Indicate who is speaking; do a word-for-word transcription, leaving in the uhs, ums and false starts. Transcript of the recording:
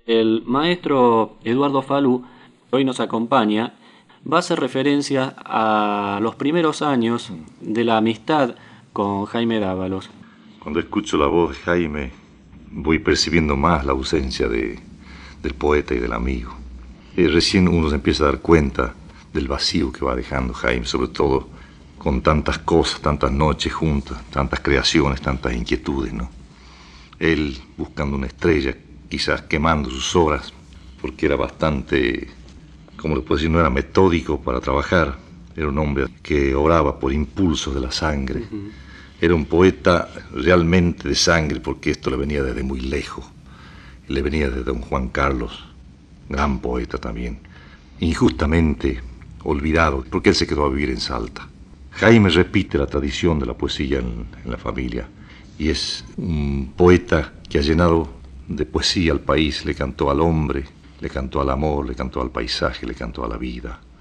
Speaker 1: El maestro Eduardo Falú, que hoy nos acompaña, va a hacer referencia a los primeros años de la amistad con Jaime Dávalos.
Speaker 2: Cuando escucho la voz de Jaime, voy percibiendo más la ausencia de, del poeta y del amigo. Y recién uno se empieza a dar cuenta del vacío que va dejando Jaime, sobre todo con tantas cosas, tantas noches juntas, tantas creaciones, tantas inquietudes, ¿no? Él buscando una estrella, quizás quemando sus horas, porque era bastante, como lo puedo decir, no era metódico para trabajar. Era un hombre que obraba por impulsos de la sangre. Uh-huh. Era un poeta realmente de sangre, porque esto le venía desde muy lejos. Le venía de don Juan Carlos, gran poeta también, injustamente olvidado, porque él se quedó a vivir en Salta. Jaime repite la tradición de la poesía en, en la familia, y es un poeta que ha llenado de poesía al país. Le cantó al hombre, le cantó al amor, le cantó al paisaje, le cantó a la vida.